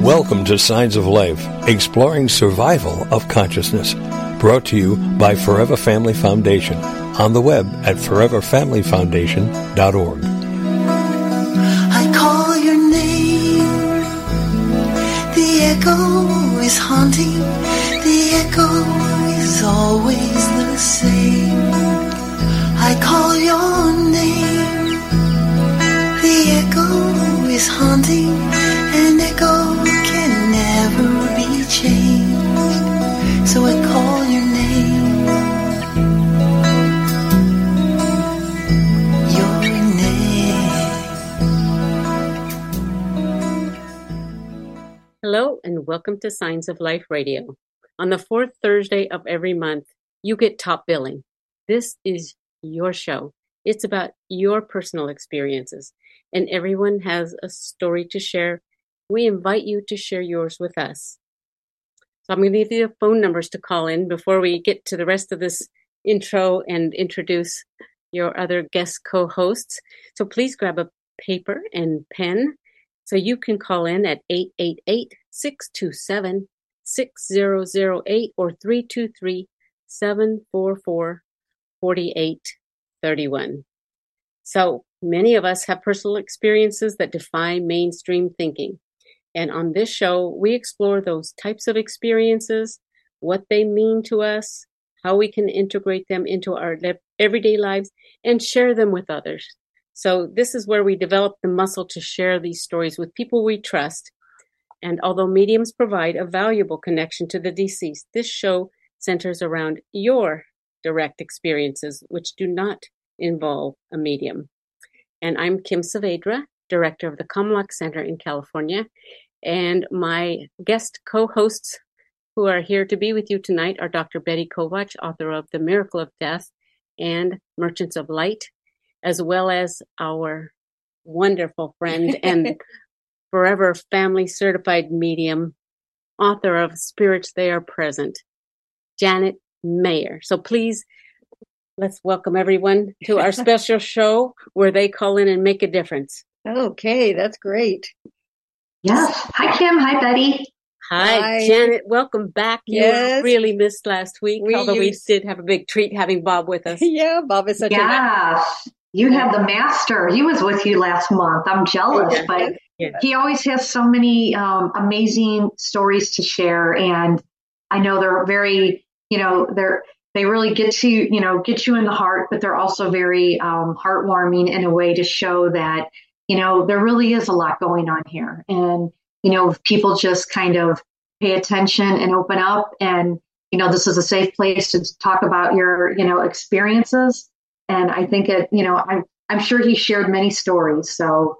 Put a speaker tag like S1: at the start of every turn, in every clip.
S1: Welcome to Signs of Life, exploring survival of consciousness. Brought to you by Forever Family Foundation. On the web at foreverfamilyfoundation.org.
S2: I call your name. The echo is haunting. The echo is always the same. I call your name. The echo is haunting. An echo can never be changed. So I call your name. Your name.
S3: Hello and welcome to Signs of Life Radio. On the fourth Thursday of every month, you get top billing. This is your show. It's about your personal experiences, and everyone has a story to share. We invite you to share yours with us. So I'm going to give you the phone numbers to call in before we get to the rest of this intro and introduce your other guest co-hosts. So please grab a paper and pen so you can call in at 888-627-6008 or 323-744-4831. So many of us have personal experiences that defy mainstream thinking. And on this show, we explore those types of experiences, what they mean to us, how we can integrate them into our everyday lives, and share them with others. So this is where we develop the muscle to share these stories with people we trust. And although mediums provide a valuable connection to the deceased, this show centers around your direct experiences, which do not involve a medium. And I'm Kim Saavedra, director of the Comlock Center in California. And my guest co-hosts who are here to be with you tonight are Dr. Betty Kovach, author of The Miracle of Death and Merchants of Light, as well as our wonderful friend and Forever Family Certified Medium, author of Spirits They Are Present, Janet Mayer. So please, let's welcome everyone to our special show where they call in and make a difference.
S4: Okay, that's great.
S5: Yes. Hi, Kim. Hi, Betty.
S3: Hi, Janet. Welcome back.
S4: Yes.
S3: You were really missed last week, although we did have a big treat having Bob with us.
S4: Yeah, Bob is such
S5: You have the master. He was with you last month. I'm jealous, but he always has so many amazing stories to share. And I know they're very, they really get you in the heart, but they're also very heartwarming in a way to show that, there really is a lot going on here. And, if people just kind of pay attention and open up and, this is a safe place to talk about your, experiences. And I think I'm sure he shared many stories. So,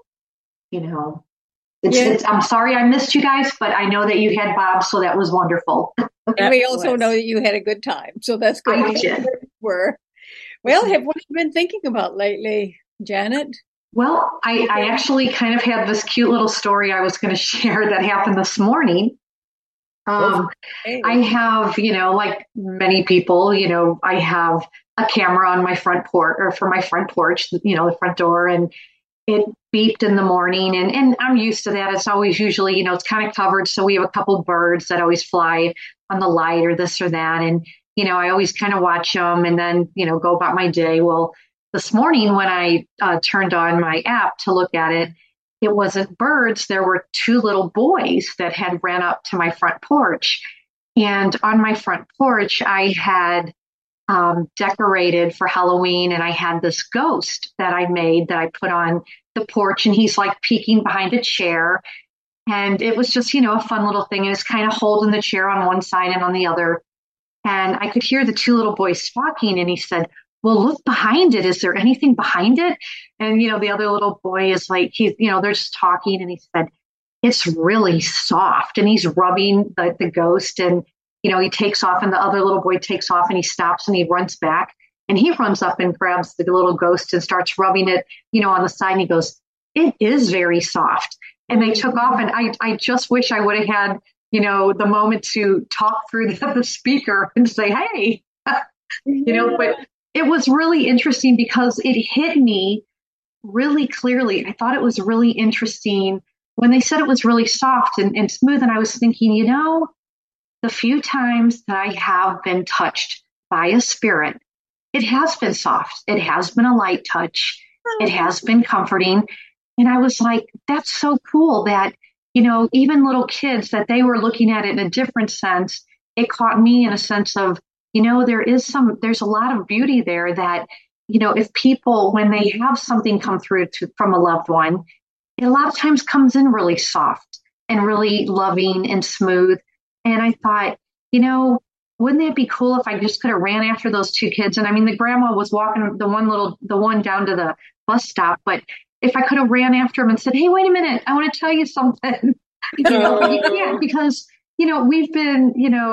S5: I'm sorry I missed you guys, but I know that you had Bob, so that was wonderful.
S4: And we also know that you had a good time. So that's good.
S5: I did.
S4: What have you been thinking about lately, Janet?
S5: Well, I actually kind of had this cute little story I was going to share that happened this morning. I have, like many people, I have a camera on my front porch or for my front porch, the front door, and it beeped in the morning and I'm used to that. It's always usually, it's kind of covered. So we have a couple birds that always fly on the light or this or that. And, I always kind of watch them and then, go about my day. Well, this morning when I turned on my app to look at it, it wasn't birds. There were two little boys that had ran up to my front porch. And on my front porch, I had decorated for Halloween, and I had this ghost that I made that I put on the porch, and he's like peeking behind a chair. And it was just, a fun little thing. And it's kind of holding the chair on one side and on the other. And I could hear the two little boys talking, and he said, well, look behind it. Is there anything behind it? And, the other little boy is like, they're just talking. And he said, it's really soft. And he's rubbing the ghost. And, he takes off and the other little boy takes off and he stops and he runs back. And he runs up and grabs the little ghost and starts rubbing it, on the side. And he goes, it is very soft. And they took off. And I just wish I would have had, the moment to talk through the speaker and say, hey, but it was really interesting because it hit me really clearly. I thought it was really interesting when they said it was really soft and smooth, and I was thinking, the few times that I have been touched by a spirit, it has been soft. It has been a light touch. It has been comforting. And I was like, that's so cool that, even little kids, that they were looking at it in a different sense. It caught me in a sense of, there's a lot of beauty there that, if people, when they have something come through from a loved one, it a lot of times comes in really soft and really loving and smooth. And I thought, wouldn't it be cool if I just could have ran after those two kids? And I mean, the grandma was walking the one down to the bus stop, but if I could have ran after him and said, hey, wait a minute, I want to tell you something, you can't, because, we've been,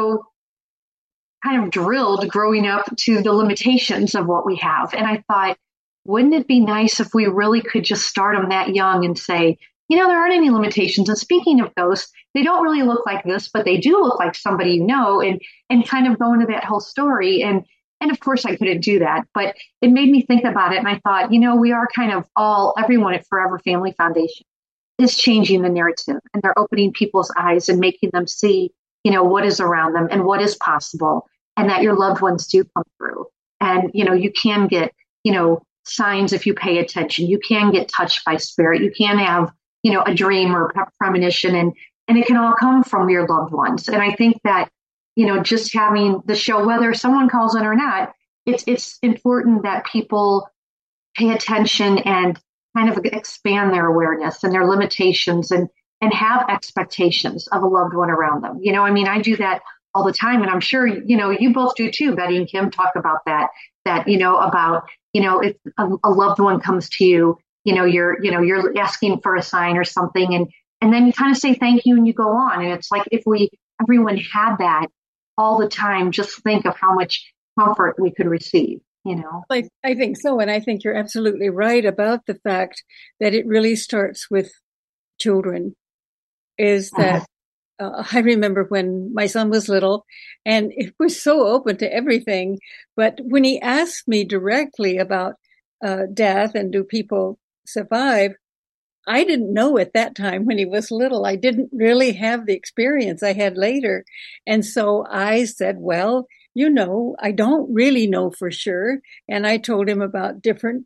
S5: kind of drilled growing up to the limitations of what we have. And I thought, wouldn't it be nice if we really could just start them that young and say, there aren't any limitations. And speaking of ghosts, they don't really look like this, but they do look like somebody and kind of go into that whole story. And of course I couldn't do that, but it made me think about it. And I thought, we are kind of everyone at Forever Family Foundation is changing the narrative, and they're opening people's eyes and making them see, what is around them and what is possible, and that your loved ones do come through. And, you can get, signs if you pay attention. You can get touched by spirit. You can have, a dream or premonition, and it can all come from your loved ones. And I think that, just having the show, whether someone calls in or not, it's important that people pay attention and kind of expand their awareness and their limitations and have expectations of a loved one around them. I do that all the time. And I'm sure, you both do too, Betty and Kim, talk about that, about, if a loved one comes to you, you're asking for a sign or something, and then you kind of say thank you and you go on. And it's like, if everyone had that all the time, just think of how much comfort we could receive,
S4: I think so. And I think you're absolutely right about the fact that it really starts with children. Is that I remember when my son was little, and it was so open to everything. But when he asked me directly about death and do people survive, I didn't know at that time when he was little. I didn't really have the experience I had later. And so I said, well, I don't really know for sure. And I told him about different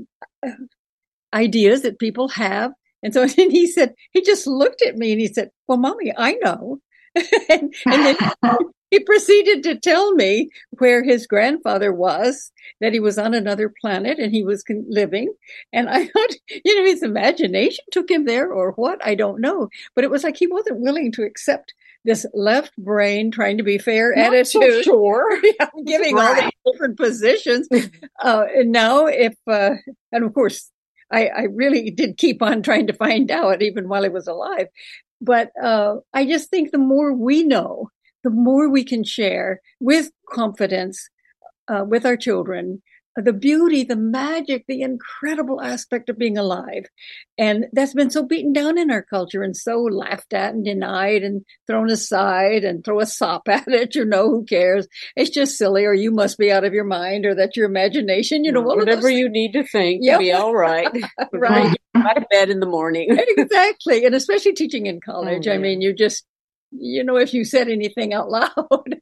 S4: ideas that people have. And so then he just looked at me and he said, well, Mommy, I know. and then he proceeded to tell me where his grandfather was, that he was on another planet and he was living. And I thought, his imagination took him there or what, I don't know. But it was like he wasn't willing to accept this left brain trying to be fair
S3: Not
S4: attitude.
S3: so sure.
S4: Giving
S5: Right.
S4: all the different positions. And now and of course, I really did keep on trying to find out even while he was alive. But I just think the more we know, the more we can share with confidence with our children, the beauty, the magic, the incredible aspect of being alive. And that's been so beaten down in our culture and so laughed at and denied and thrown aside and throw a sop at it. Who cares? It's just silly, or you must be out of your mind, or that's your imagination.
S3: Whatever you need to think to be all right.
S4: Right.
S3: Out of bed in the morning.
S4: Exactly. And especially teaching in college. I mean, you just, if you said anything out loud.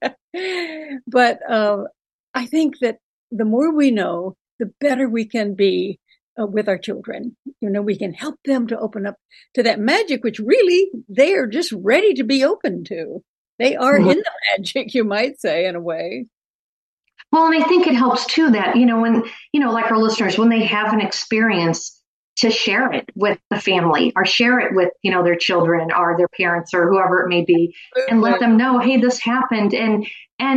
S4: But I think that the more we know, the better we can be with our children. We can help them to open up to that magic, which really they are just ready to be open to. They are in the magic, you might say, in a way.
S5: Well, and I think it helps too that, when, like our listeners, when they have an experience, to share it with the family or share it with, their children or their parents or whoever it may be, and let them know, hey, this happened. And,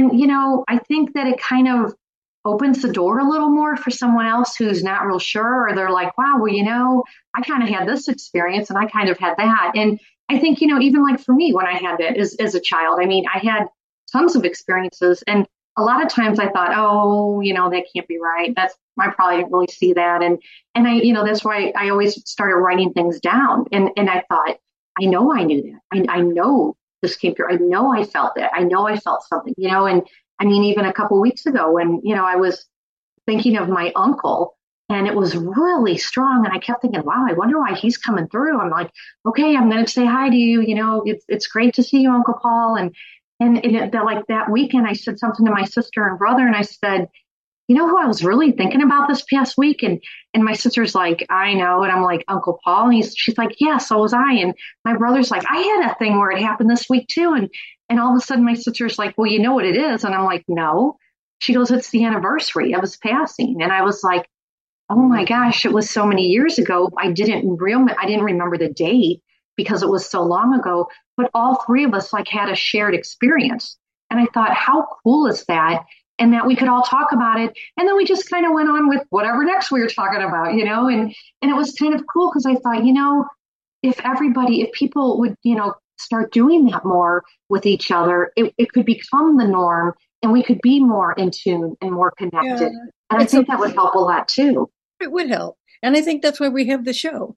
S5: I think that it kind of opens the door a little more for someone else who's not real sure, or they're like, wow, well, I kind of had this experience and I kind of had that. And I think, even like for me, when I had it as a child, I had tons of experiences, and a lot of times I thought, oh, that can't be right. I probably didn't really see that. And I, that's why I always started writing things down. And I thought, I know I knew that. I know this came through. I know I felt that. I know I felt something, and even a couple of weeks ago when, I was thinking of my uncle, And it was really strong. And I kept thinking, wow, I wonder why he's coming through. I'm like, okay, I'm going to say hi to you. You know, it's great to see you, Uncle Paul. And like that weekend, I said something to my sister and brother, and I said, you know who I was really thinking about this past week? And my sister's like, I know. And I'm like, Uncle Paul. And she's like, yeah, so was I. And my brother's like, I had a thing where it happened this week too. And all of a sudden my sister's like, well, you know what it is? And I'm like, no. She goes, it's the anniversary of his passing. And I was like, oh my gosh, it was so many years ago. I didn't remember the date because it was so long ago, but all three of us like had a shared experience. And I thought, how cool is that? And that we could all talk about it. And then we just kind of went on with whatever next we were talking about, you know, and it was kind of cool because I thought, you know, if people would, you know, start doing that more with each other, it could become the norm and we could be more in tune and more connected. Yeah, and I think that would help a lot too.
S4: It would help. And I think that's why we have the show,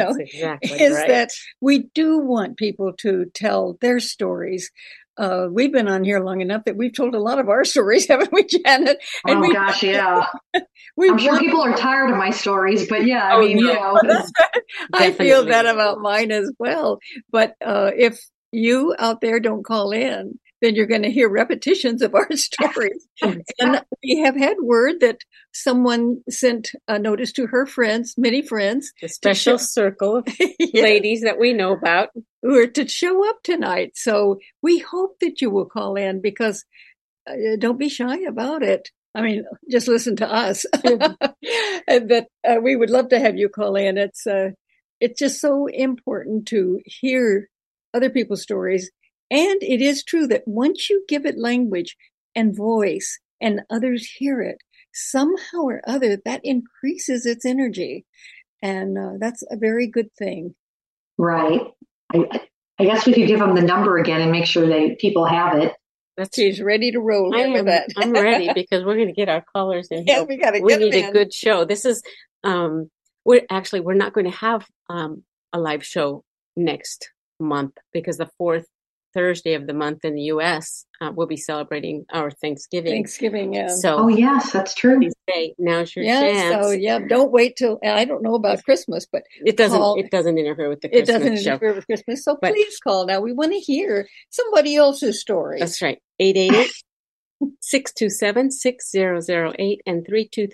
S4: that we do want people to tell their stories. We've been on here long enough that we've told a lot of our stories, haven't we, Janet? And
S5: yeah. I'm sure people are tired of my stories, but yeah, I mean, you know.
S4: I feel that about mine as well. But if you out there don't call in, then you're going to hear repetitions of our stories. And we have had word that someone sent a notice to her friends, many friends.
S3: A special circle of ladies that we know about.
S4: Who are to show up tonight. So we hope that you will call in because don't be shy about it. I mean, just listen to us. And that we would love to have you call in. It's just so important to hear other people's stories. And it is true that once you give it language and voice and others hear it, somehow or other, that increases its energy. And that's a very good thing.
S5: Right. I guess we could give them the number again and make sure that people have it.
S4: She's ready to roll with that.
S3: I'm ready because we're going to get our callers in.
S4: Yeah, we got to get
S3: We need a good show. This is, we're not going to have a live show next month because the fourth Thursday of the month in the U.S. We'll be celebrating our Thanksgiving.
S4: Yeah.
S5: So, oh yes, that's true.
S3: Now's your chance.
S4: So don't wait till. I don't know about Christmas, but
S3: it doesn't interfere with the Christmas show. It doesn't interfere
S4: with Christmas. So please call now. We want to hear somebody else's story.
S3: That's right. 888-627-6008 and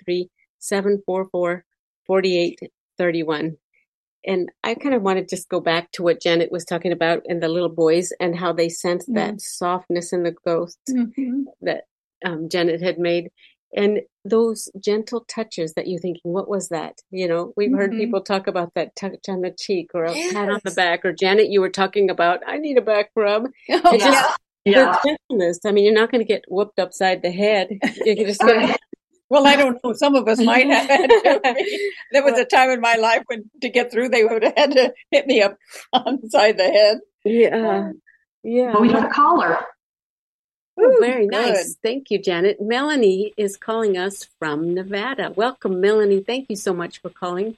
S3: 323-744-4831. And I kind of want to just go back to what Janet was talking about and the little boys and how they sense that softness in the ghosts that Janet had made. And those gentle touches that you're thinking, what was that? You know, we've heard people talk about that touch on the cheek or a pat on the back. Or Janet, you were talking about, I need a back rub. The gentleness. I mean, you're not going to get whooped upside the head. You're just going to...
S4: Well, I don't know. Some of us might have had to. There was a time in my life when to get through, they would have had to hit me up inside the head.
S3: Yeah.
S5: Well, we have a caller.
S3: Oh, very nice. Thank you, Janet. Melanie is calling us from Nevada. Welcome, Melanie. Thank you so much for calling.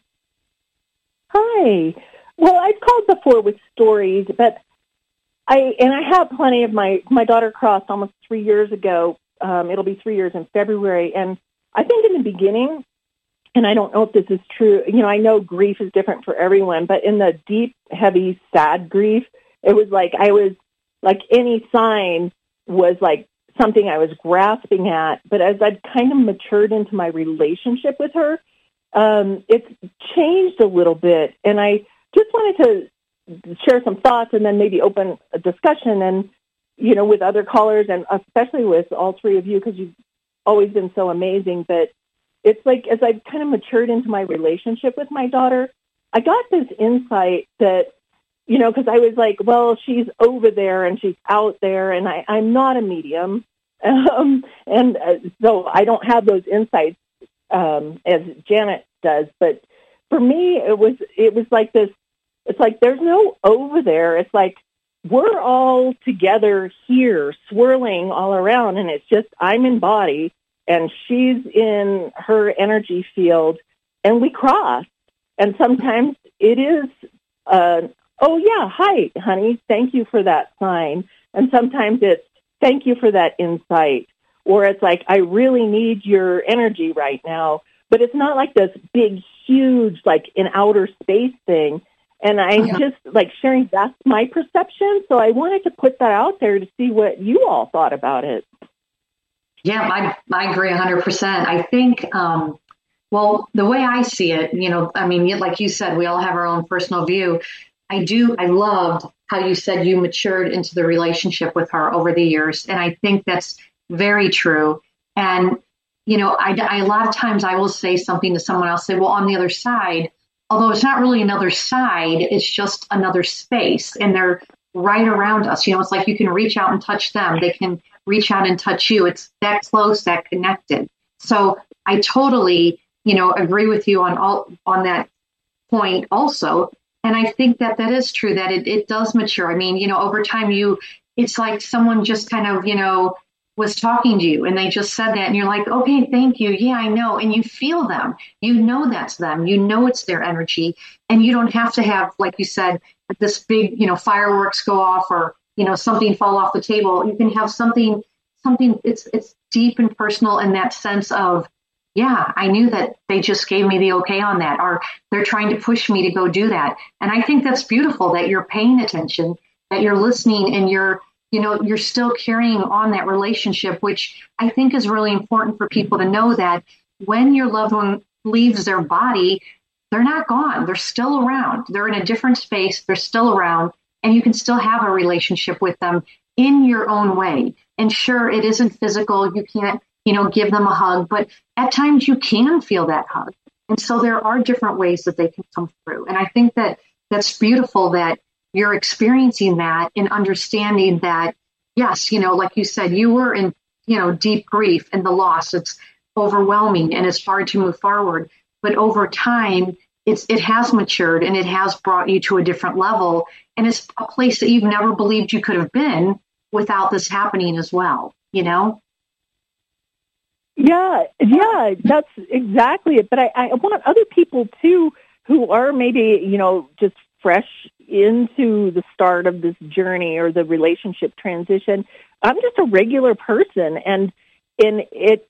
S6: Hi. Well, I've called before with stories, but I have plenty of my daughter crossed almost 3 years ago. It'll be 3 years in February. And I think in the beginning, and I don't know if this is true, you know, I know grief is different for everyone, but in the deep, heavy, sad grief, it was like any sign was like something I was grasping at. But as I've kind of matured into my relationship with her, it's changed a little bit. And I just wanted to share some thoughts and then maybe open a discussion and, you know, with other callers and especially with all three of you, because you've always been so amazing. But it's like, as I've kind of matured into my relationship with my daughter, I got this insight that, you know, because I was like, well, she's over there and she's out there and I'm not a medium. So I don't have those insights as Janet does. But for me, it was like this, it's like there's no over there. It's like, we're all together here, swirling all around, and it's just I'm in body, and she's in her energy field, and we cross. And sometimes it is, oh, yeah, hi, honey, thank you for that sign. And sometimes it's, thank you for that insight. Or it's like, I really need your energy right now. but it's not like this big, huge, like in outer space thing. And I'm just like sharing, that's my perception. So I wanted to put that out there to see what you all thought about it.
S5: Yeah, I agree 100%. I think, well, the way I see it, you know, I mean, like you said, we all have our own personal view. I loved how you said you matured into the relationship with her over the years. And I think that's very true. And, you know, I a lot of times I will say something to someone else, say, well, on the other side, although it's not really another side, it's just another space. And they're right around us. You know, it's like you can reach out and touch them. They can reach out and touch you. It's that close, that connected. So I totally, you know, agree with you on that point also. And I think that is true, that it does mature. I mean, you know, over time it's like someone just kind of, you know, was talking to you and they just said that and you're like, okay, thank you. Yeah, I know. And you feel them, you know, that's them, you know, it's their energy, and you don't have to have, like you said, this big, you know, fireworks go off or, you know, something fall off the table. You can have something it's deep and personal in that sense of, yeah, I knew that they just gave me the okay on that, or they're trying to push me to go do that. And I think that's beautiful that you're paying attention, that you're listening, and you're still carrying on that relationship, which I think is really important for people to know, that when your loved one leaves their body, they're not gone. They're still around. They're in a different space. They're still around, and you can still have a relationship with them in your own way. And sure, it isn't physical. You can't, you know, give them a hug, but at times you can feel that hug. And so there are different ways that they can come through. And I think that that's beautiful that you're experiencing that and understanding that, yes, you know, like you said, you were in, you know, deep grief and the loss. It's overwhelming and it's hard to move forward. But over time, it has matured and it has brought you to a different level. And it's a place that you've never believed you could have been without this happening as well, you know?
S6: Yeah, that's exactly it. But I want other people too, who are maybe, you know, just fresh into the start of this journey or the relationship transition. I'm just a regular person, and it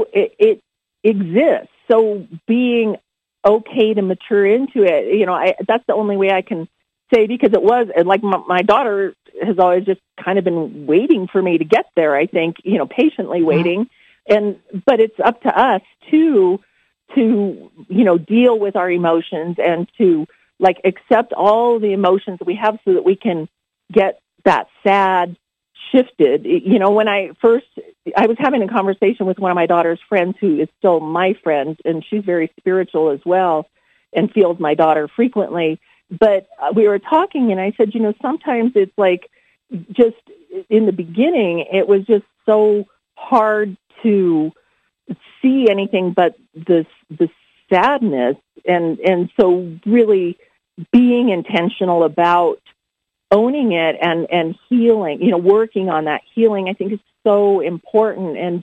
S6: exists. So being okay to mature into it, you know, that's the only way I can say, because it was like my daughter has always just kind of been waiting for me to get there. I think, you know, patiently waiting. But it's up to us to, you know, deal with our emotions and to like accept all the emotions that we have so that we can get that sad shifted. You know, when I was having a conversation with one of my daughter's friends who is still my friend, and she's very spiritual as well and feels my daughter frequently. But we were talking and I said, you know, sometimes it's like just in the beginning, it was just so hard to see anything but the sadness, and so really being intentional about owning it and healing, you know, working on that healing, I think is so important. And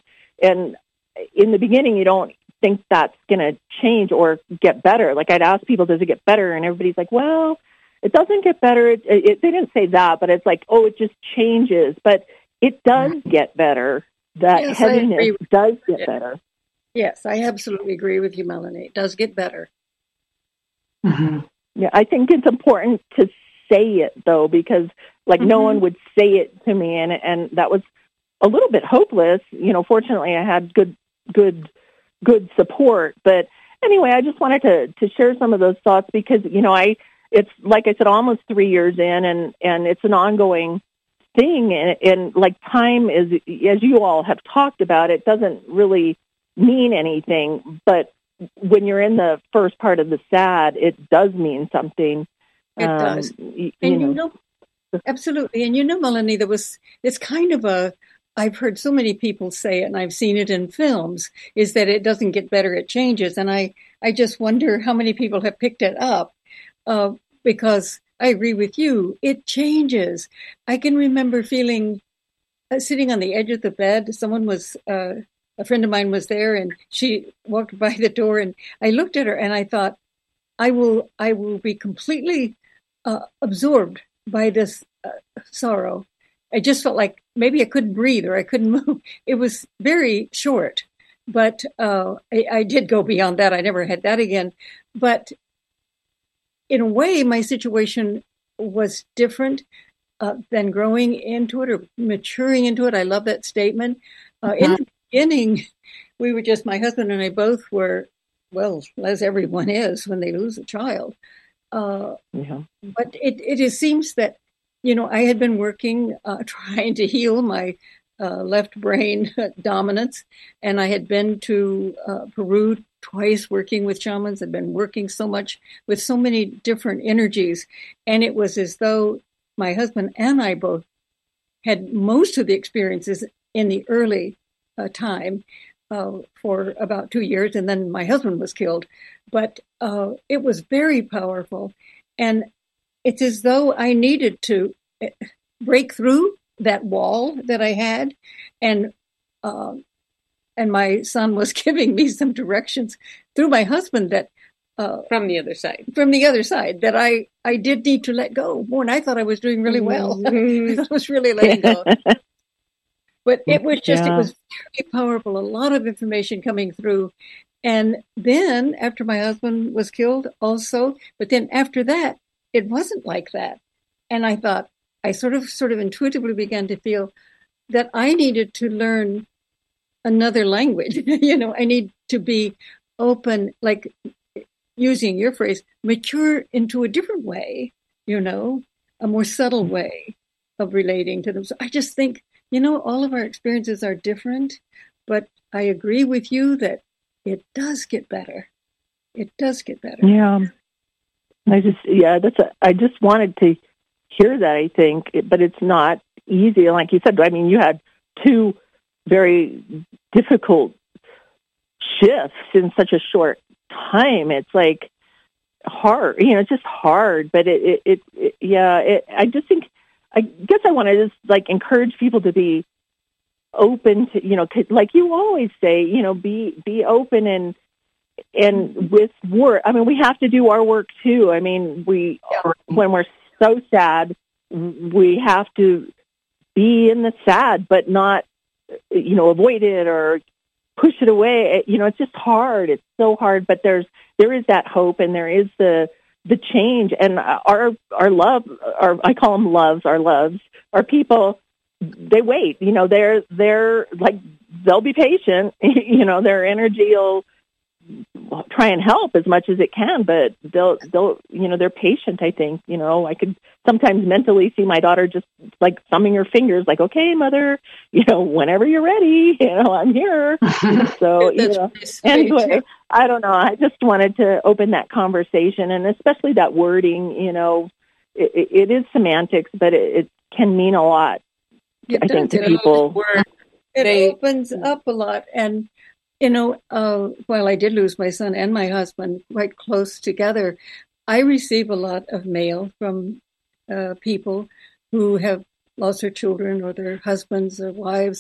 S6: in the beginning, you don't think that's going to change or get better. Like I'd ask people, does it get better? And everybody's like, well, it doesn't get better. They didn't say that, but it's like, oh, it just changes. But it does get better. That heaviness does get better.
S4: Yes, I absolutely agree with you, Melanie. It does get better.
S6: Mm-hmm. Yeah, I think it's important to say it, though, because like no one would say it to me, and that was a little bit hopeless. You know, fortunately, I had good support. But anyway, I just wanted to share some of those thoughts because, you know, it's like I said, almost 3 years in, and it's an ongoing thing, and like time is, as you all have talked about, it doesn't really mean anything, but when you're in the first part of the sad, it does mean something.
S4: It does. And you know, absolutely. And you know, Melanie, it's kind of I've heard so many people say it, and I've seen it in films, is that it doesn't get better, it changes. And I just wonder how many people have picked it up, because I agree with you. It changes. I can remember feeling sitting on the edge of the bed. Someone was, a friend of mine was there, and she walked by the door, and I looked at her and I thought, I will be completely absorbed by this sorrow. I just felt like maybe I couldn't breathe or I couldn't move. It was very short, But I did go beyond that. I never had that again. But in a way, my situation was different than growing into it or maturing into it. I love that statement. In the beginning, we were just, my husband and I both were, well, as everyone is when they lose a child. But it seems that, I had been working, trying to heal my left brain dominance. And I had been to Peru twice working with shamans. I'd been working so much with so many different energies. And it was as though my husband and I both had most of the experiences in the early time for about 2 years. And then my husband was killed. But it was very powerful. And it's as though I needed to break through that wall that I had, and my son was giving me some directions through my husband that
S3: from the other side,
S4: that I did need to let go more, and I thought I was doing really well. I thought I was really letting go, but it was just it was very powerful. A lot of information coming through, and then after my husband was killed, also, but then after that, it wasn't like that, and I thought. I sort of intuitively began to feel that I needed to learn another language. I need to be open, like using your phrase, mature into a different way, a more subtle way of relating to them. So I just think, all of our experiences are different, but I agree with you that it does get better. It does get better.
S6: Yeah. I just wanted to hear that, I think, but it's not easy. Like you said, I mean, you had two very difficult shifts in such a short time. It's like hard, it's just hard, but I just think, I guess I want to just like encourage people to be open to, like you always say, be open and with work. I mean, we have to do our work too. I mean, when we're so sad, we have to be in the sad, but not, avoid it or push it away. It's just hard. It's so hard, but there is that hope, and there is the change. And our love, I call them loves, our people, they wait. They're like, they'll be patient. Their energy will try and help as much as it can, but they'll they're patient. I think, I could sometimes mentally see my daughter just like thumbing her fingers, like, okay, mother, whenever you're ready, I'm here. So, anyway, I don't know. I just wanted to open that conversation, and especially that wording, it is semantics, but it can mean a lot. I think to people.
S4: It opens up a lot. And while I did lose my son and my husband quite close together, I receive a lot of mail from people who have lost their children or their husbands or wives.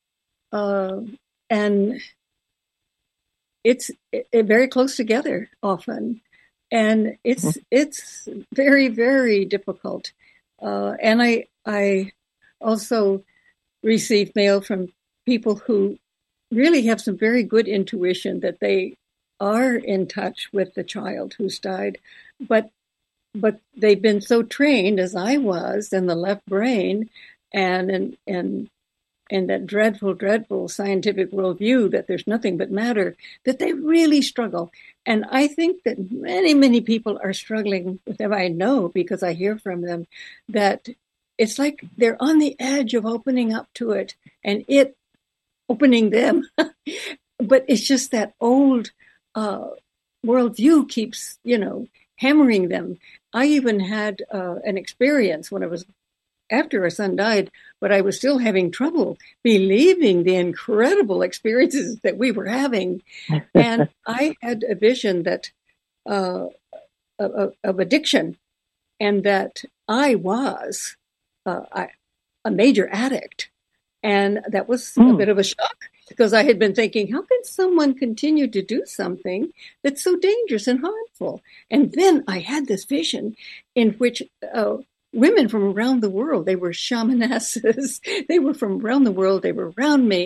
S4: And it's very close together often. And it's very, very difficult. And I also receive mail from people who really have some very good intuition that they are in touch with the child who's died, but they've been so trained, as I was, in the left brain and that dreadful scientific worldview that there's nothing but matter, that they really struggle. And I think that many, many people are struggling with them. I know, because I hear from them, that it's like they're on the edge of opening up to it, and it opening them. But it's just that old worldview keeps, hammering them. I even had an experience when I was after our son died, but I was still having trouble believing the incredible experiences that we were having. And I had a vision that of addiction, and that I was a major addict. And that was a bit of a shock, because I had been thinking, how can someone continue to do something that's so dangerous and harmful? And then I had this vision in which women from around the world, they were shamanesses, they were from around the world, they were around me,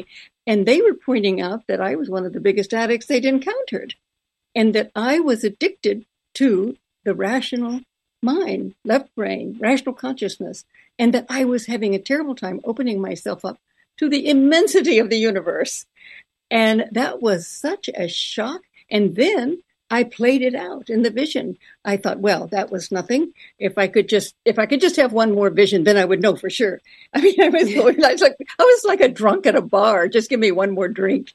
S4: And they were pointing out that I was one of the biggest addicts they'd encountered, and that I was addicted to the rational mind, left brain, rational consciousness, and that I was having a terrible time opening myself up to the immensity of the universe. And that was such a shock. And then I played it out in the vision. I thought, well, that was nothing. If I could just have one more vision, then I would know for sure. I mean, I was like a drunk at a bar. Just give me one more drink.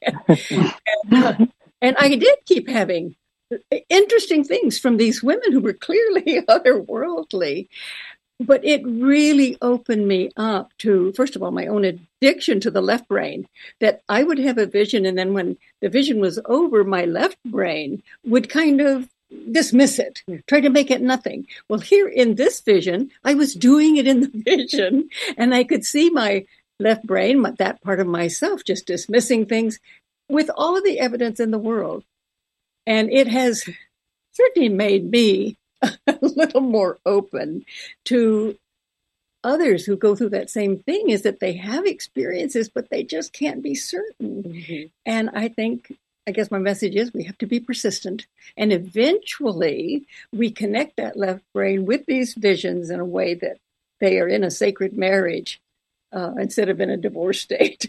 S4: And I did keep having interesting things from these women who were clearly otherworldly. But it really opened me up to, first of all, my own addiction to the left brain, that I would have a vision, and then when the vision was over, my left brain would kind of dismiss it, try to make it nothing. Well, here in this vision, I was doing it in the vision, and I could see my left brain, that part of myself, just dismissing things with all of the evidence in the world. And it has certainly made me a little more open to others who go through that same thing, is that they have experiences, but they just can't be certain. Mm-hmm. And I guess my message is we have to be persistent. And eventually we connect that left brain with these visions in a way that they are in a sacred marriage instead of in a divorce state.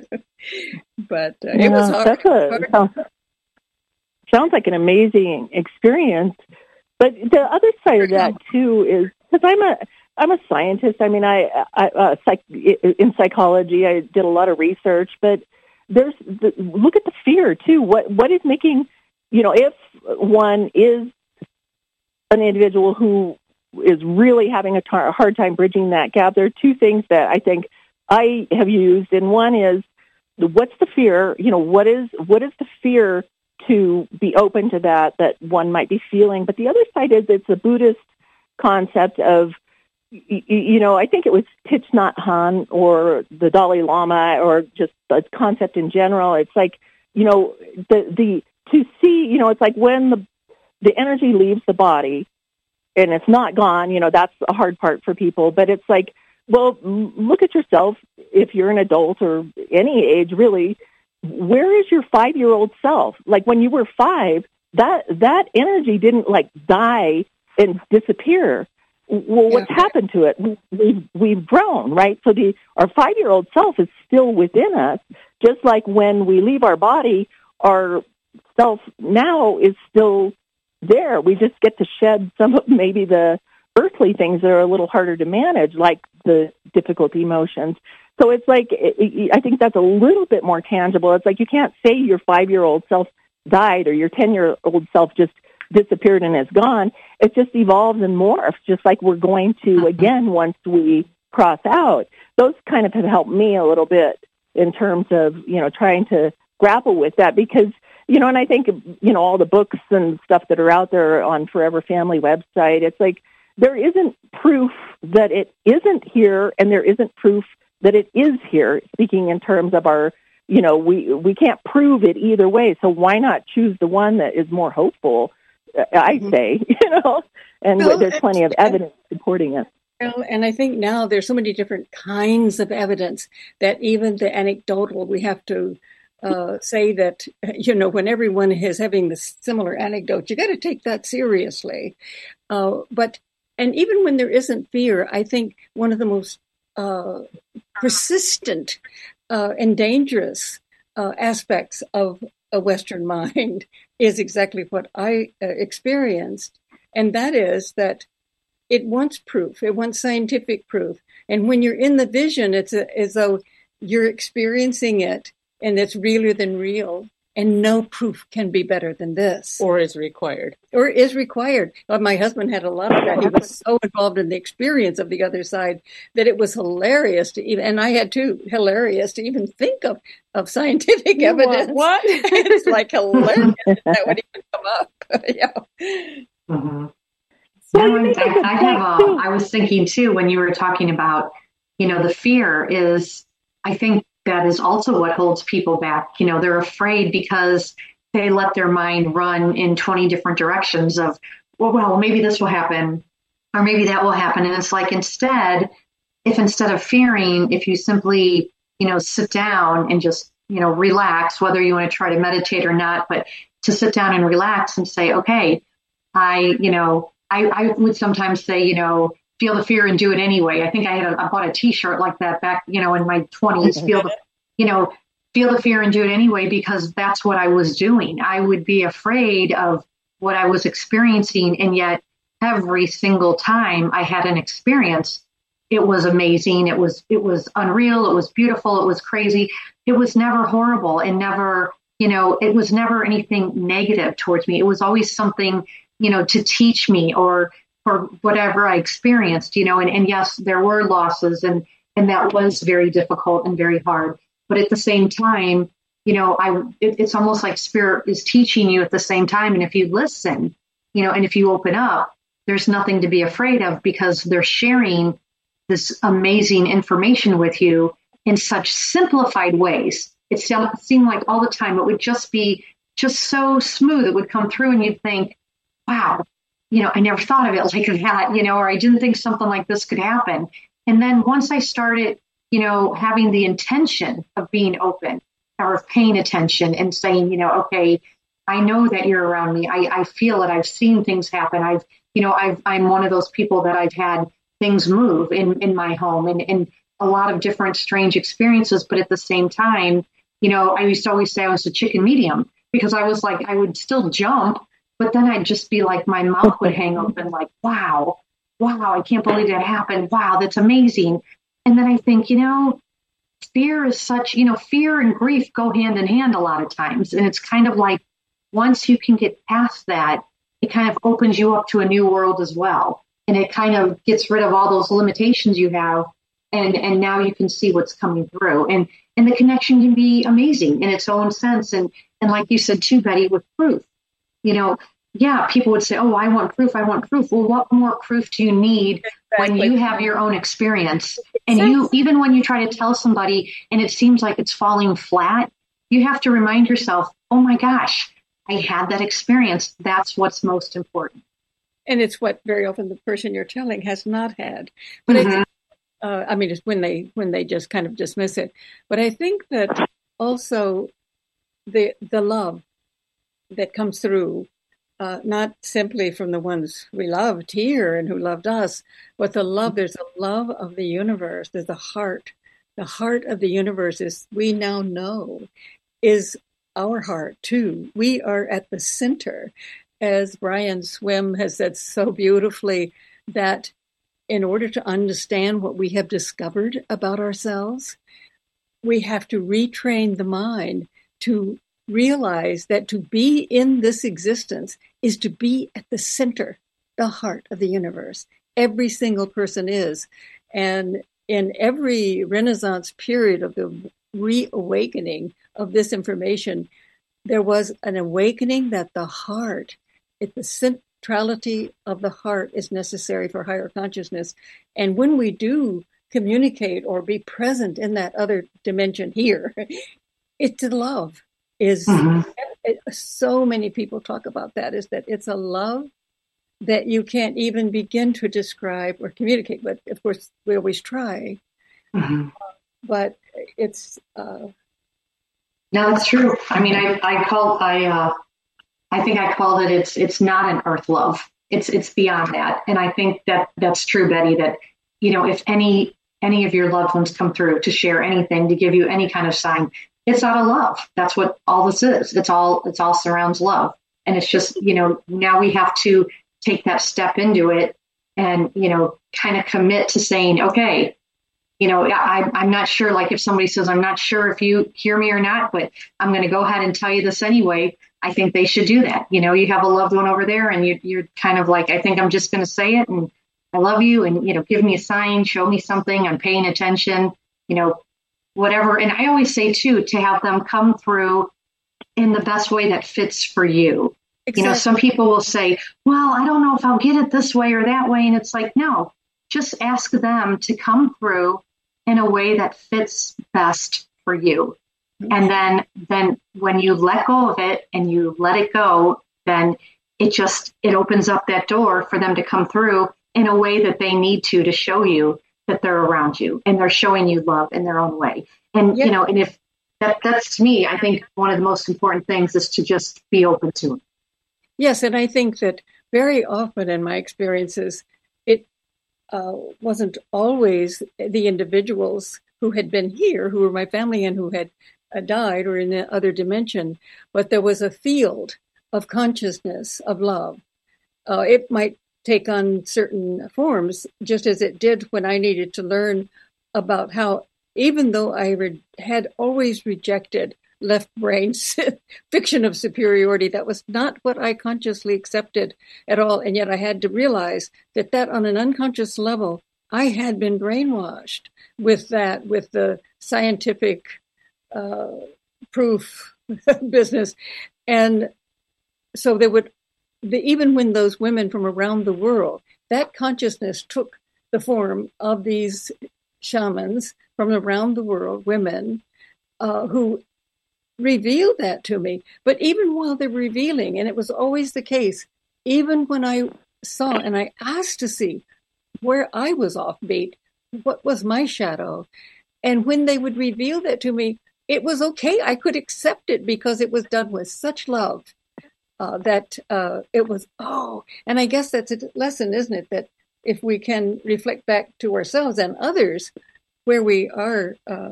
S4: But it was hard.
S6: Sounds like an amazing experience. But the other side of that too is, because I'm a scientist. I mean, in psychology, I did a lot of research. But look at the fear too. What is making, if one is an individual who is really having a hard time bridging that gap, there are two things that I think I have used, and one is what's the fear? What is the fear to be open to that one might be feeling. But the other side is it's a Buddhist concept of, I think it was Thich Nhat Hanh or the Dalai Lama or just the concept in general. It's like, to see, it's like when the energy leaves the body and it's not gone, that's a hard part for people. But it's like, well, look at yourself. If you're an adult or any age, really, where is your 5-year-old self? Like when you were 5, that energy didn't like die and disappear. Well, what's happened to it? We've grown, right? So our 5-year-old self is still within us, just like when we leave our body, our self now is still there. We just get to shed some of maybe the earthly things that are a little harder to manage, like the difficult emotions. So it's like, I think that's a little bit more tangible. It's like you can't say your 5-year-old self died or your 10-year-old self just disappeared and is gone. It just evolves and morphs, just like we're going to again once we cross out. Those kind of have helped me a little bit in terms of, trying to grapple with that because, and I think, all the books and stuff that are out there on Forever Family website, it's like there isn't proof that it isn't here and there isn't proof that it is here, speaking in terms of our, we can't prove it either way. So why not choose the one that is more hopeful, I say, and there's plenty of evidence supporting it.
S4: Well, and I think now there's so many different kinds of evidence that even the anecdotal, we have to say that, when everyone is having this similar anecdote, you got to take that seriously. And even when there isn't fear, I think one of the most persistent and dangerous aspects of a Western mind is exactly what I experienced. And that is that it wants proof. It wants scientific proof. And when you're in the vision, it's as though you're experiencing it and it's realer than real. And no proof can be better than this.
S3: Or is required.
S4: But my husband had a lot of that. He was so involved in the experience of the other side that it was hilarious to even, and I had too, hilarious to even think of scientific evidence.
S3: What?
S4: It's like hilarious that would even come up. Yeah.
S5: Mm-hmm. So I was thinking too, when you were talking about, the fear is, I think, that is also what holds people back. They're afraid because they let their mind run in 20 different directions of, well, maybe this will happen or maybe that will happen. And it's like, instead of fearing, if you simply, sit down and just relax, whether you want to try to meditate or not, but to sit down and relax and say, okay, I would sometimes say, feel the fear and do it anyway. I think I bought a t-shirt like that back, in my 20s, feel the fear and do it anyway, because that's what I was doing. I would be afraid of what I was experiencing. And yet every single time I had an experience, it was amazing. It was unreal. It was beautiful. It was crazy. It was never horrible and never, it was never anything negative towards me. It was always something, to teach me or whatever I experienced, and yes, there were losses and that was very difficult and very hard. But at the same time, it's almost like Spirit is teaching you at the same time. And if you listen, and if you open up, there's nothing to be afraid of, because they're sharing this amazing information with you in such simplified ways. It seemed like all the time it would just be just so smooth. It would come through and you'd think, wow, I never thought of it like that, or I didn't think something like this could happen. And then once I started, having the intention of being open or of paying attention and saying, okay, I know that you're around me. I feel it. I've seen things happen. I'm one of those people that I've had things move in my home and a lot of different strange experiences. But at the same time, I used to always say I was a chicken medium, because I was like, I would still jump, but then I'd just be like, my mouth would hang open like, wow, I can't believe that happened. Wow, that's amazing. And then I think, fear is such, fear and grief go hand in hand a lot of times. And it's kind of like, once you can get past that, it kind of opens you up to a new world as well. And it kind of gets rid of all those limitations you have. And now you can see what's coming through. And the connection can be amazing in its own sense. And like you said too, Betty, with proof, people would say, oh, I want proof. Well, what more proof do you need when you have your own experience? And even when you try to tell somebody and it seems like it's falling flat, you have to remind yourself, oh my gosh, I had that experience. That's what's most important.
S4: And it's what very often the person you're telling has not had. But it's when they just kind of dismiss it. But I think that also the love that comes through, not simply from the ones we loved here and who loved us, but there's a love of the universe. There's a heart. The heart of the universe we now know is our heart too. We are at the center, as Brian Swimme has said so beautifully, that in order to understand what we have discovered about ourselves, we have to retrain the mind to realize that to be in this existence is to be at the center, the heart of the universe. Every single person is. And in every Renaissance period of the reawakening of this information, there was an awakening that the heart, at the centrality of the heart, is necessary for higher consciousness. And when we do communicate or be present in that other dimension here, it's love. So many people talk about that, is that it's a love that you can't even begin to describe or communicate. But of course, we always try. Mm-hmm. But it's
S5: no, it's true. I mean, I think I called it. It's not an earth love. It's beyond that. And I think that's true, Betty. That if any of your loved ones come through to share anything, to give you any kind of sign, it's out of love. That's what all this is. It's all surrounds love. And it's just, now we have to take that step into it and, kind of commit to saying, okay, I'm not sure, like if somebody says, I'm not sure if you hear me or not, but I'm going to go ahead and tell you this anyway. I think they should do that. You have a loved one over there and you're kind of like, I think I'm just going to say it and I love you and, give me a sign, show me something, I'm paying attention, whatever. And I always say too, to have them come through in the best way that fits for you. Exactly. Some people will say, well, I don't know if I'll get it this way or that way. And it's like, no, just ask them to come through in a way that fits best for you. And then when you let go of it and you let it go, then it opens up that door for them to come through in a way that they need to show you that they're around you and they're showing you love in their own way. And, and That's to me, I think one of the most important things is to just be open to it.
S4: Yes, and I think that very often in my experiences, it wasn't always the individuals who had been here, who were my family and who had died or in the other dimension, but there was a field of consciousness of love. It might take on certain forms, just as it did when I needed to learn about how, even though I had always rejected left brain's fiction of superiority, that was not what I consciously accepted at all. And yet I had to realize that on an unconscious level, I had been brainwashed with the scientific proof business. And so even when those women from around the world, that consciousness took the form of these shamans from around the world, women who revealed that to me. But even while they're revealing, and it was always the case, even when I saw and I asked to see where I was offbeat, what was my shadow, and when they would reveal that to me, it was okay. I could accept it because it was done with such love that it was, and I guess that's a lesson, isn't it? That if we can reflect back to ourselves and others where we are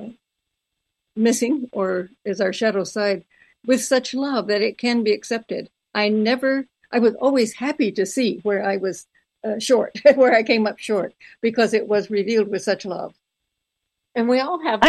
S4: missing or is our shadow side with such love that it can be accepted. I was always happy to see where I was short, where I came up short, because it was revealed with such love.
S3: And we all have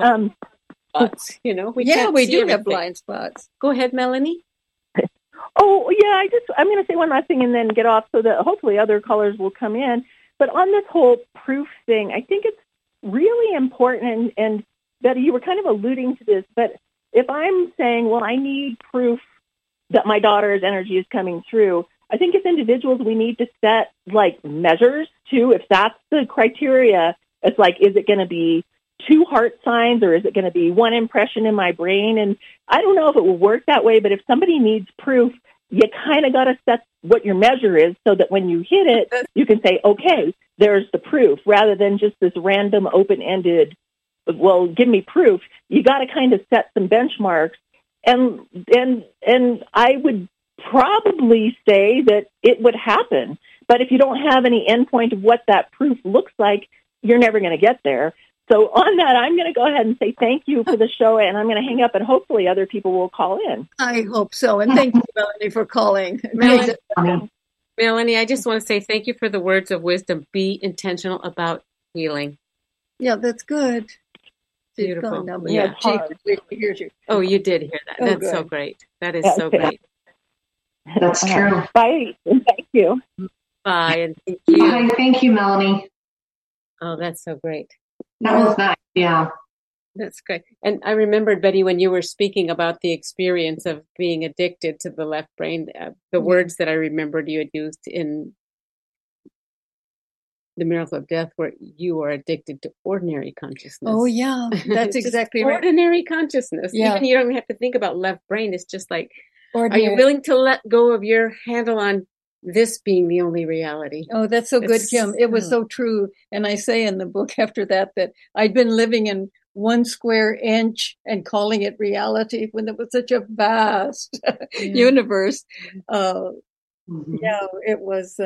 S4: spots,
S3: we
S4: do have blind spots.
S3: Go ahead, Melanie.
S6: Oh, yeah, I'm going to say one last thing and then get off so that hopefully other callers will come in. But on this whole proof thing, I think it's really important, and Betty, you were kind of alluding to this, but if I'm saying, well, I need proof that my daughter's energy is coming through, I think as individuals, we need to set measures too. If that's the criteria, it's is it going to be 2 heart signs or is it going to be 1 impression in my brain? And I don't know if it will work that way, but if somebody needs proof, you kind of got to set what your measure is so that when you hit it, you can say, okay, there's the proof, rather than just this random open-ended, well, give me proof. You got to kind of set some benchmarks. And I would probably say that it would happen. But if you don't have any endpoint of what that proof looks like, you're never going to get there. So on that, I'm going to go ahead and say thank you for the show, and I'm going to hang up, and hopefully other people will call in.
S4: I hope so. And thank you, Melanie, for calling.
S3: Melanie, I just want to say thank you for the words of wisdom. Be intentional about healing.
S4: Yeah, that's good.
S3: Beautiful.
S4: Yeah, hears you.
S3: Oh, you did hear that. That's good. So great. That is so great.
S5: That's true.
S6: Bye. Thank you.
S3: Bye. And thank you.
S5: Bye. Thank you, Melanie.
S3: Oh, that's so great.
S5: That was nice. Yeah.
S3: That's great. And I remembered, Betty, when you were speaking about the experience of being addicted to the left brain, the words that I remembered you had used in The Miracle of Death, where you are addicted to ordinary consciousness.
S4: Oh, yeah. That's exactly right.
S3: Ordinary consciousness.
S4: Yeah.
S3: Even you don't have to think about left brain. It's just
S4: ordinary.
S3: Are you willing to let go of your handle on this being the only reality?
S4: Oh, that's so good, Kim. It was so true. And I say in the book after that I'd been living in 1 square inch and calling it reality when it was such a vast universe. Yeah, it was,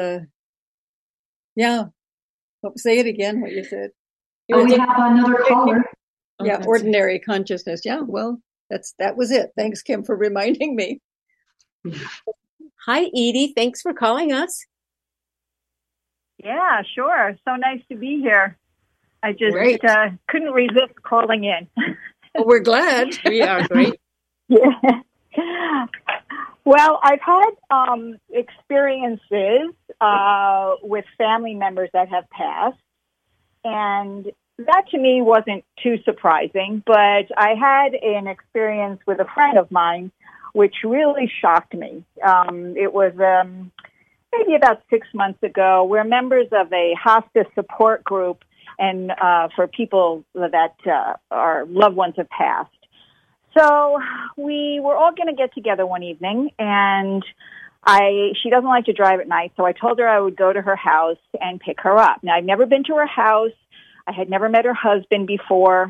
S4: say it again, what you said.
S5: We have another caller.
S4: Yeah, ordinary consciousness. Yeah, well, that was it. Thanks, Kim, for reminding me.
S3: Hi, Edie. Thanks for calling us.
S7: Yeah, sure. So nice to be here. I just couldn't resist calling in.
S4: Well, we're glad.
S3: We are great.
S7: Yeah. Well, I've had experiences with family members that have passed, and that to me wasn't too surprising, but I had an experience with a friend of mine which really shocked me. It was maybe about 6 months ago. We're members of a hospice support group and for people that our loved ones have passed. So we were all going to get together one evening, and she doesn't like to drive at night, so I told her I would go to her house and pick her up. Now, I've never been to her house. I had never met her husband before.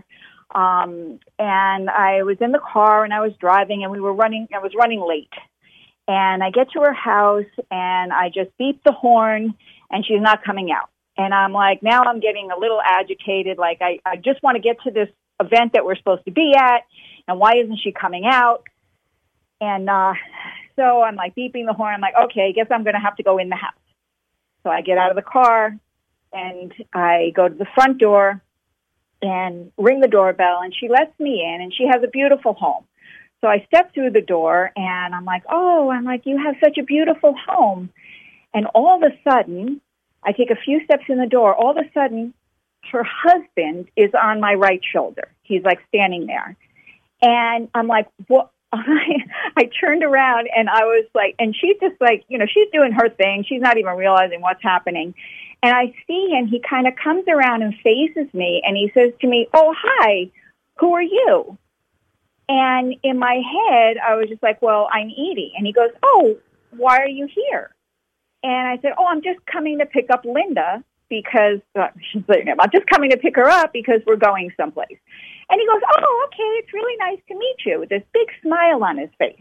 S7: And I was in the car and I was driving and I was running late. And I get to her house and I just beep the horn and she's not coming out. And I'm like, now I'm getting a little agitated. Like, I just want to get to this event that we're supposed to be at. And why isn't she coming out? And so I'm like beeping the horn. I'm like, okay, I guess I'm going to have to go in the house. So I get out of the car and I go to the front door and ring the doorbell, and she lets me in, and she has a beautiful home. So I step through the door, and I'm like, you have such a beautiful home. And all of a sudden, I take a few steps in the door. All of a sudden, her husband is on my right shoulder. He's like standing there. And I'm like, what? I turned around and I was like, and she's just like, she's doing her thing. She's not even realizing what's happening. And I see him, he kind of comes around and faces me and he says to me, oh, hi, who are you? And in my head, I was just like, well, I'm Edie. And he goes, oh, why are you here? And I said, oh, I'm just coming to pick up Linda because, I'm just coming to pick her up because we're going someplace. And he goes, oh, okay, it's really nice to meet you, with this big smile on his face.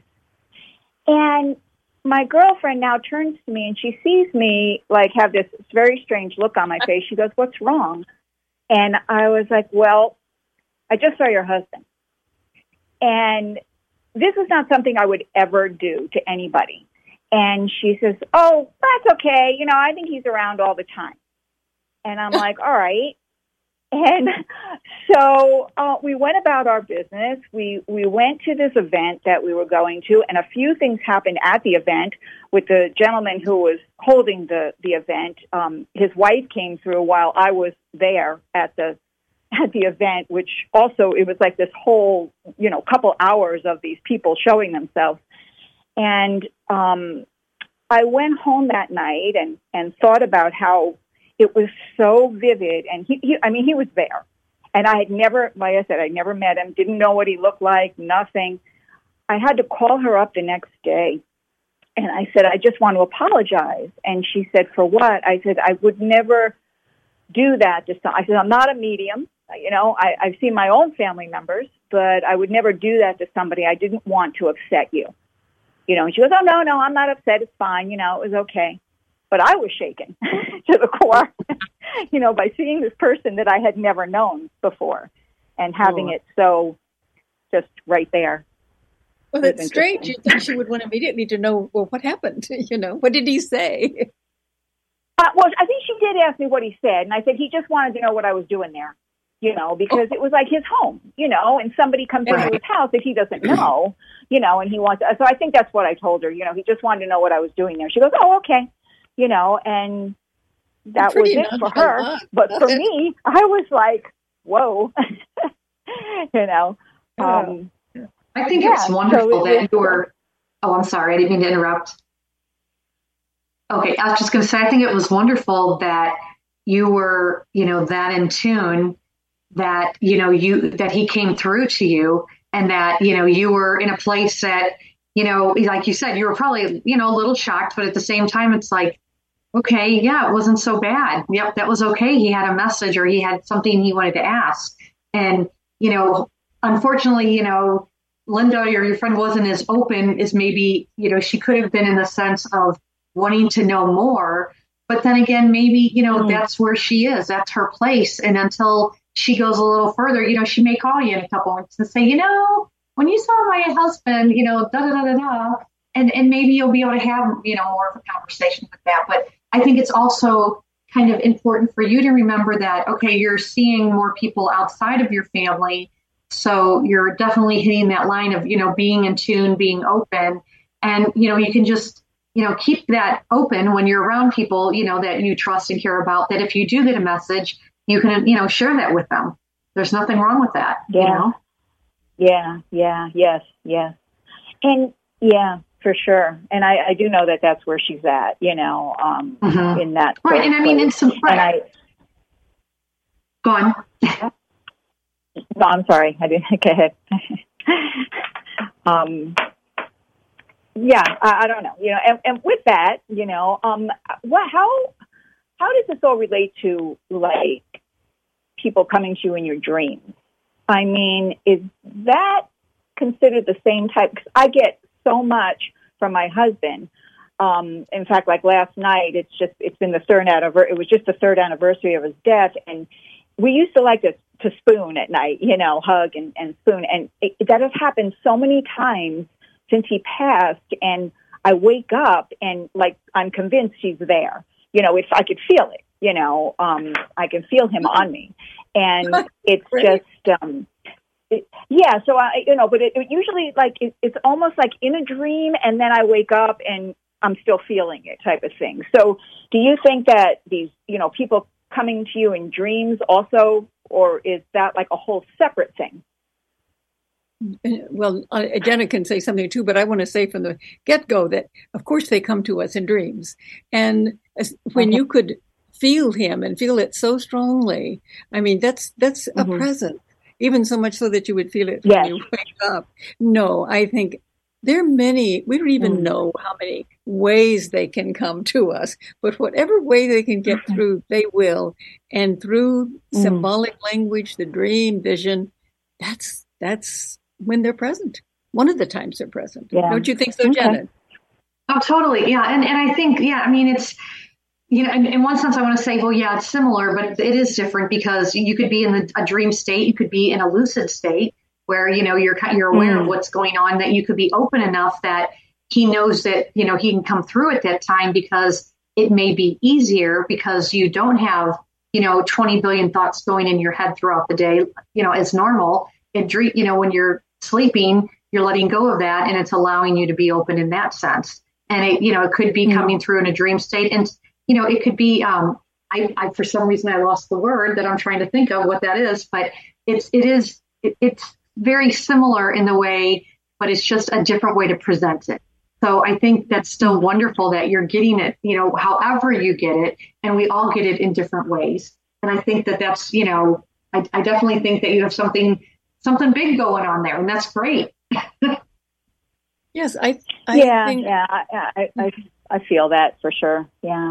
S7: And my girlfriend now turns to me and she sees me like have this very strange look on my face. She goes, what's wrong? And I was like, well, I just saw your husband. And this is not something I would ever do to anybody. And she says, oh, that's okay. I think he's around all the time. And I'm like, all right. And so we went about our business. We went to this event that we were going to, and a few things happened at the event with the gentleman who was holding the event. His wife came through while I was there at the event, which also, it was like this whole, couple hours of these people showing themselves. And I went home that night and thought about how it was so vivid, and he was there. And I had never, like I said, I'd never met him, didn't know what he looked like, nothing. I had to call her up the next day, and I said, I just want to apologize. And she said, for what? I said, I would never do that to some. I said, I'm not a medium. I've seen my own family members, but I would never do that to somebody. I didn't want to upset you. And she goes, oh, no, I'm not upset. It's fine. It was okay. But I was shaken to the core, by seeing this person that I had never known before and having it so just right there.
S4: Well, that's strange. You'd think she would want immediately to know, well, what happened? What did he say?
S7: Well, I think she did ask me what he said. And I said he just wanted to know what I was doing there, because it was like his home, and somebody comes into his house that he doesn't know, and he wants, so I think that's what I told her, he just wanted to know what I was doing there. She goes, oh, okay. And that was it for her. But for me, I was like, whoa,
S5: I think it's wonderful that you're, I'm sorry, I didn't mean to interrupt. Okay, I was just going to say, I think it was wonderful that you were, that in tune, that, that he came through to you, and that, you were in a place that, like you said, you were probably, a little shocked, but at the same time, it's like, okay, yeah, it wasn't so bad. Yep, that was okay. He had a message or he had something he wanted to ask. And, unfortunately, Linda, or your friend, wasn't as open as maybe, she could have been, in the sense of wanting to know more. But then again, maybe, that's where she is. That's her place. And until she goes a little further, she may call you in a couple weeks and say, when you saw my husband, da-da-da-da-da, and maybe you'll be able to have, more of a conversation with that. But I think it's also kind of important for you to remember that, okay, you're seeing more people outside of your family. So you're definitely hitting that line of, being in tune, being open. And, you can just, keep that open when you're around people, that you trust and care about, that if you do get a message, you can, share that with them. There's nothing wrong with that,
S7: Yeah, yes. And yeah, for sure. And I do know that that's where she's at, in that.
S5: Right. And I mean, it's some, right. Go on.
S7: No, I'm sorry. I didn't. Go ahead. Yeah, I don't know. And with that, how does this all relate to like people coming to you in your dreams? I mean, is that considered the same type? Because I get so much from my husband. In fact, like last night, it's been the third anniversary. It was just the third anniversary of his death, and we used to like to spoon at night, hug and spoon, and that has happened so many times since he passed. And I wake up and like I'm convinced she's there. If I could feel it, I can feel him on me, and it's just. Yeah, so but it usually it's almost like in a dream, and then I wake up and I'm still feeling it, type of thing. So, do you think that these people coming to you in dreams also, or is that like a whole separate thing?
S4: Well, Jenna can say something too, but I want to say from the get-go that, of course, they come to us in dreams, and when you could feel him and feel it so strongly, I mean, that's a present. Even so much so that you would feel it when you wake up. No, I think there are many, we don't even know how many ways they can come to us, but whatever way they can get through, they will. And through symbolic language, the dream, vision, that's when they're present. One of the times they're present. Yeah. Don't you think so, Janet?
S5: Oh, totally. Yeah. And I think, I mean, it's, in one sense, I want to say, well, yeah, it's similar, but it is different because you could be in a dream state. You could be in a lucid state where, you're aware of what's going on, that you could be open enough that he knows that, he can come through at that time because it may be easier because you don't have, 20 billion thoughts going in your head throughout the day, as normal. And dream, when you're sleeping, you're letting go of that and it's allowing you to be open in that sense. And it could be coming through in a dream state. And it could be, I for some reason, I lost the word that I'm trying to think of what that is, but it's very similar in the way, but it's just a different way to present it. So I think that's still wonderful that you're getting it, however you get it, and we all get it in different ways. And I think that's, I definitely think that you have something big going on there, and that's great.
S4: Yes, I
S7: feel that for sure. Yeah.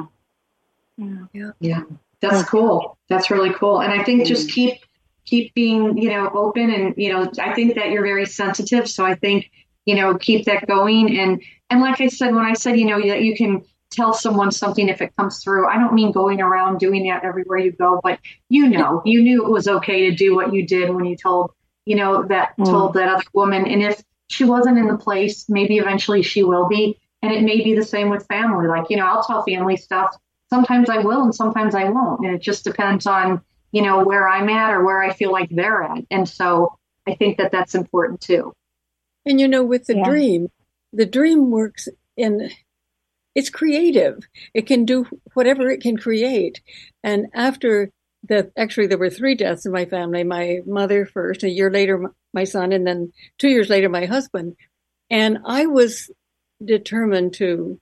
S5: Yeah, that's cool. That's really cool. And I think just keep being, open, and, I think that you're very sensitive. So I think, keep that going. And like I said, when I said, that you can tell someone something if it comes through, I don't mean going around doing that everywhere you go, but you knew it was okay to do what you did when you told, told that other woman. And if she wasn't in the place, maybe eventually she will be. And it may be the same with family. Like, I'll tell family stuff. Sometimes I will and sometimes I won't. And it just depends on, where I'm at or where I feel like they're at. And so I think that that's important too.
S4: And, with the dream works it's creative. It can do whatever it can create. And after actually there were 3 deaths in my family, my mother first, a year later, my son, and then 2 years later, my husband. And I was determined to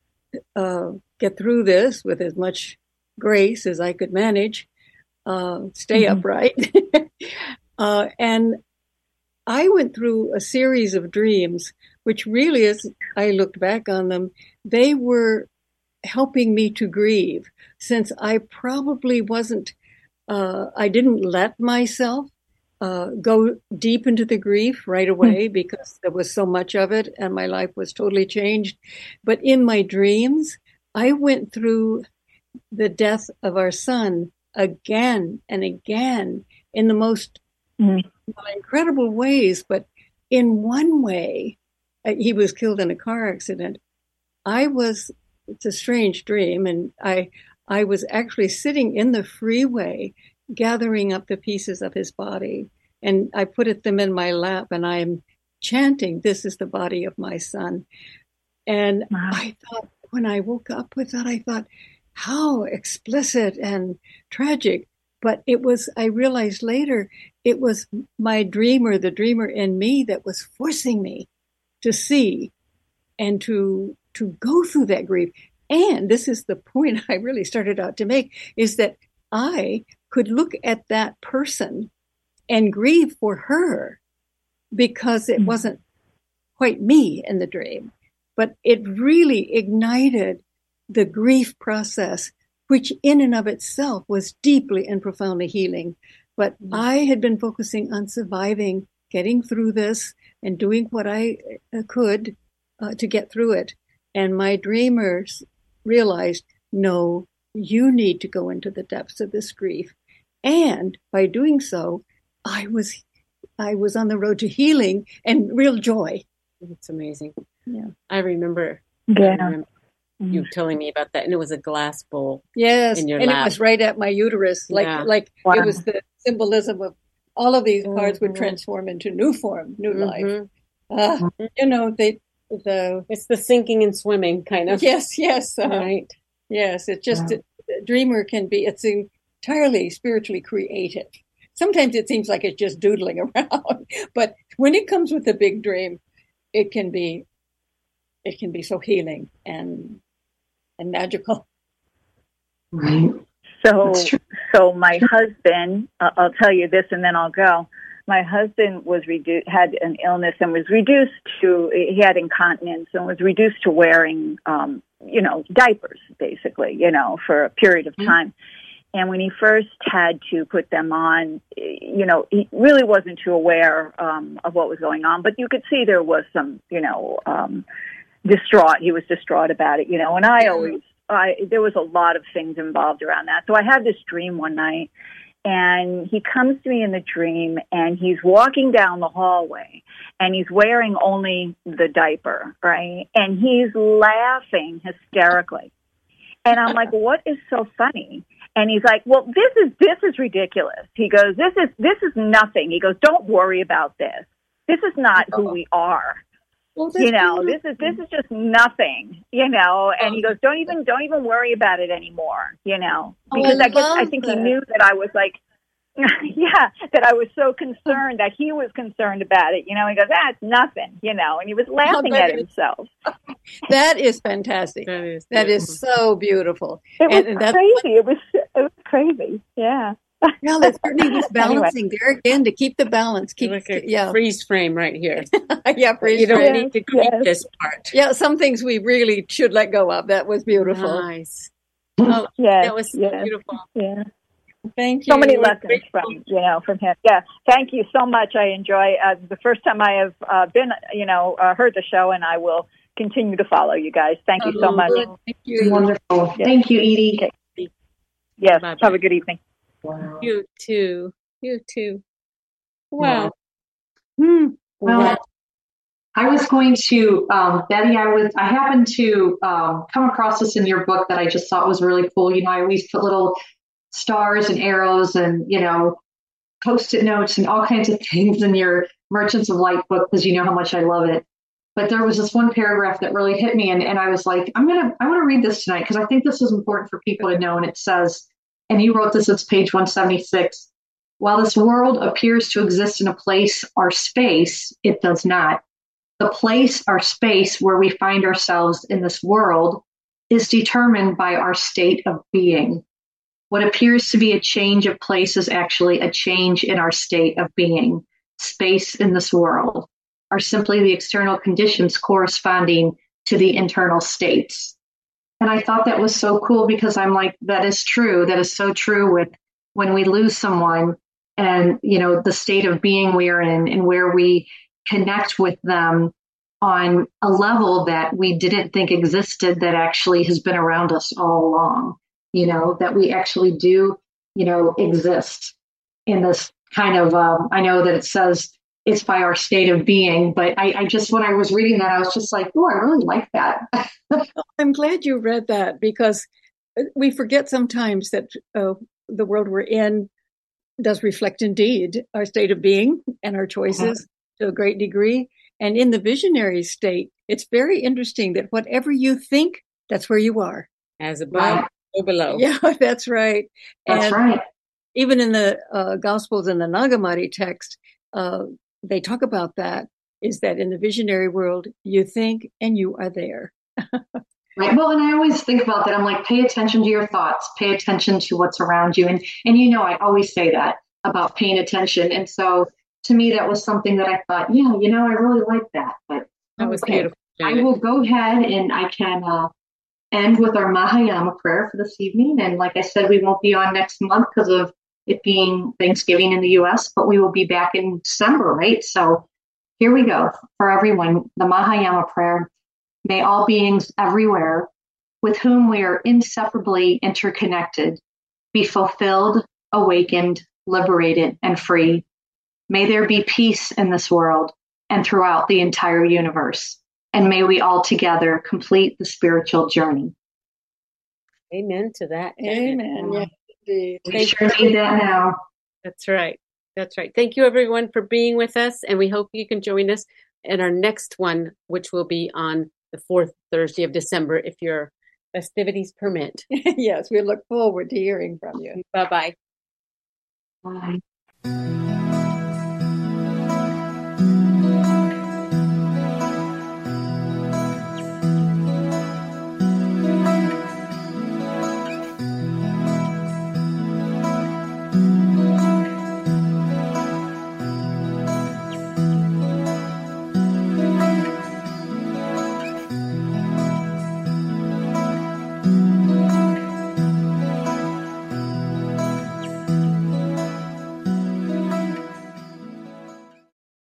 S4: get through this with as much grace as I could manage, stay upright. And I went through a series of dreams, which really, as I looked back on them, they were helping me to grieve, since I probably wasn't, I didn't let myself go deep into the grief right away because there was so much of it and my life was totally changed. But in my dreams, I went through the death of our son again and again in the most incredible ways. But in one way, he was killed in a car accident. It's a strange dream. And I was actually sitting in the freeway, gathering up the pieces of his body. And I put them in my lap and I'm chanting, "This is the body of my son." And I thought, when I woke up with that, I thought, how explicit and tragic. But I realized later, it was my dreamer, the dreamer in me, that was forcing me to see and to go through that grief. And this is the point I really started out to make, is that I could look at that person and grieve for her because it wasn't quite me in the dream, but it really ignited the grief process, which in and of itself was deeply and profoundly healing. But I had been focusing on surviving, getting through this, and doing what I could to get through it. And my dreamers realized, no, you need to go into the depths of this grief. And by doing so, I was on the road to healing and real joy.
S3: It's amazing.
S4: Yeah.
S3: I remember you telling me about that, and it was a glass bowl.
S4: Yes,
S3: in your
S4: and
S3: lap.
S4: it was right at my uterus, like
S6: Wow.
S4: It was the symbolism of all of these cards would transform into new form, new life.
S3: It's the sinking and swimming kind of.
S4: Yes,
S3: Right.
S4: Yes, it just a dreamer can be. It's entirely spiritually creative. Sometimes it seems like it's just doodling around, but when it comes with a big dream, it can be so healing and magical.
S7: Right. So my husband, I'll tell you this and then I'll go. My husband had an illness and was reduced to, he had incontinence and was reduced to wearing, diapers, basically, for a period of time. And when he first had to put them on, he really wasn't too aware of what was going on, but you could see there was some, distraught. He was distraught about it, and there was a lot of things involved around that. So I had this dream one night, and he comes to me in the dream, and he's walking down the hallway, and he's wearing only the diaper, right? And he's laughing hysterically. And I'm like, what is so funny? And he's like, well, this is ridiculous. He goes, this is nothing. He goes, don't worry about this. This is not who we are.
S4: Well,
S7: this is just nothing, and he goes, don't even worry about it anymore, because I think he knew that I was like, that I was so concerned that he was concerned about it. He goes, it's nothing, and he was laughing at himself.
S4: That is fantastic. That is so beautiful.
S7: It was crazy. It was crazy. Yeah.
S4: Well, it's certainly this balancing there again to keep the balance.
S3: Freeze frame right here.
S4: Freeze.
S3: You don't need to keep this part.
S4: Yeah, some things we really should let go of. That was beautiful.
S3: Nice. Oh, that was beautiful.
S7: Yeah.
S4: Thank you.
S7: So many lessons from him. Yeah. Thank you so much. I enjoy the first time I have been, heard the show, and I will continue to follow you guys. Thank you so much.
S4: Thank you.
S5: Wonderful. Yeah. Thank you, Edie.
S7: Okay. Yes.
S3: Bye-bye.
S7: Have a good evening.
S5: Wow.
S3: You too. Wow.
S5: Well, I was going to, Betty, I happened to come across this in your book that I just thought was really cool. I always put little stars and arrows and, Post-it notes and all kinds of things in your Merchants of Light book because you know how much I love it. But there was this one paragraph that really hit me, and I was like, I want to read this tonight because I think this is important for people to know. And it says, and you wrote this, it's page 176. While this world appears to exist in a place or space, it does not. The place or space where we find ourselves in this world is determined by our state of being. What appears to be a change of place is actually a change in our state of being. Space in this world are simply the external conditions corresponding to the internal states. And I thought that was so cool because I'm like, that is true. That is so true with when we lose someone and, the state of being we're in and where we connect with them on a level that we didn't think existed that actually has been around us all along, that we actually do, exist in this kind of, I know that it says it's by our state of being, but I just, when I was reading that, I was just like, oh, I really like that.
S4: I'm glad you read that because we forget sometimes that the world we're in does reflect indeed our state of being and our choices to a great degree. And in the visionary state, it's very interesting that whatever you think, that's where you are.
S3: As above, so below.
S4: Yeah, that's right.
S5: That's right.
S4: Even in the Gospels and the Nagamari text, they talk about that, is that in the visionary world, you think and you are there.
S5: Right. Well, and I always think about that. I'm like, pay attention to your thoughts, pay attention to what's around you. And I always say that about paying attention. And so to me, that was something that I thought, I really like that. But
S3: that was beautiful.
S5: I will go ahead and I can end with our Mahayama prayer for this evening. And like I said, we won't be on next month because of it being Thanksgiving in the U.S., but we will be back in December, right? So here we go for everyone, the Mahayama prayer. May all beings everywhere with whom we are inseparably interconnected be fulfilled, awakened, liberated, and free. May there be peace in this world and throughout the entire universe. And may we all together complete the spiritual journey.
S3: Amen to that.
S4: Amen. Yeah, indeed.
S5: We sure need that now.
S3: That's right. That's right. Thank you, everyone, for being with us. And we hope you can join us in our next one, which will be on the 4th Thursday of December, if your festivities permit.
S4: Yes, we look forward to hearing from you.
S3: Bye-bye.
S5: Bye.